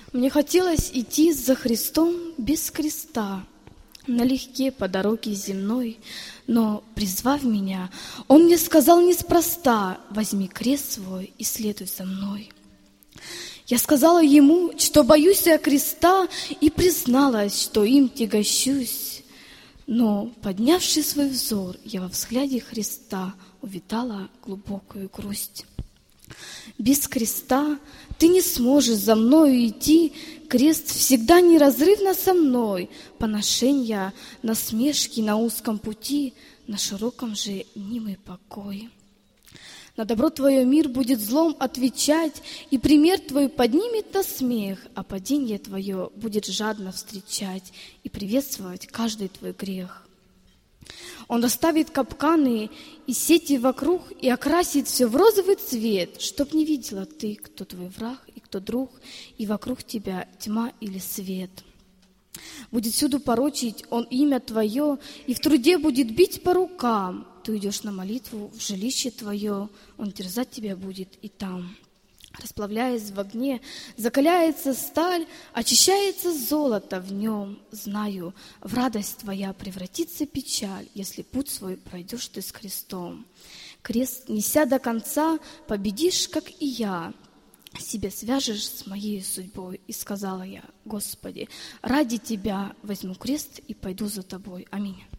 Мне хотелось идти за Христом без креста, налегке по дороге земной, но, призвав меня, Он мне сказал неспроста: возьми крест свой и следуй за мной. Я сказала Ему, что боюсь я креста, и призналась, что им тягощусь. Но, поднявши свой взор, я во взгляде Христа увидала глубокую грусть. Без креста ты не сможешь за мною идти, крест всегда неразрывно со мной, поношенья, насмешки на узком пути, на широком же мнимый покой. На добро твое мир будет злом отвечать, и пример твой поднимет на смех, а падение твое будет жадно встречать и приветствовать каждый твой грех. Он расставит капканы и сети вокруг и окрасит все в розовый цвет, чтоб не видела ты, кто твой враг и кто друг, и вокруг тебя тьма или свет. Будет всюду порочить он имя твое, и в труде будет бить по рукам. Ты уйдешь на молитву в жилище твое, он терзать тебя будет и там. Расплавляясь в огне, закаляется сталь, очищается золото в нем. Знаю, в радость твоя превратится печаль, если путь свой пройдешь ты с крестом. Крест, неся до конца, победишь, как и я. Себя свяжешь с моей судьбой. И сказала я: Господи, ради Тебя возьму крест и пойду за Тобой. Аминь.